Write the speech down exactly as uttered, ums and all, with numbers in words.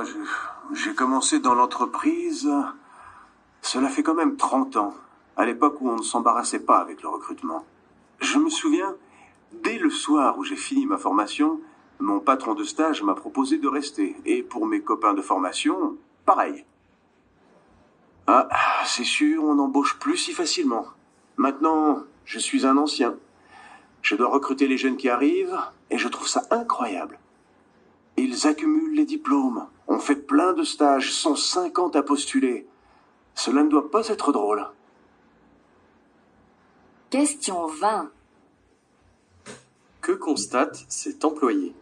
moi, j'ai- j'ai commencé dans l'entreprise, cela fait quand même trente ans, à l'époque où on ne s'embarrassait pas avec le recrutement. Je me souviens, dès le soir où j'ai fini ma formation, mon patron de stage m'a proposé de rester. Et pour mes copains de formation, pareil. Ah, c'est sûr, on n'embauche plus si facilement. Maintenant, je suis un ancien. Je dois recruter les jeunes qui arrivent, et je trouve ça incroyable. Ils accumulent les diplômes, on fait plein de stages, sont cinquante à postuler. Cela ne doit pas être drôle. Question vingt. Que constate cet employé?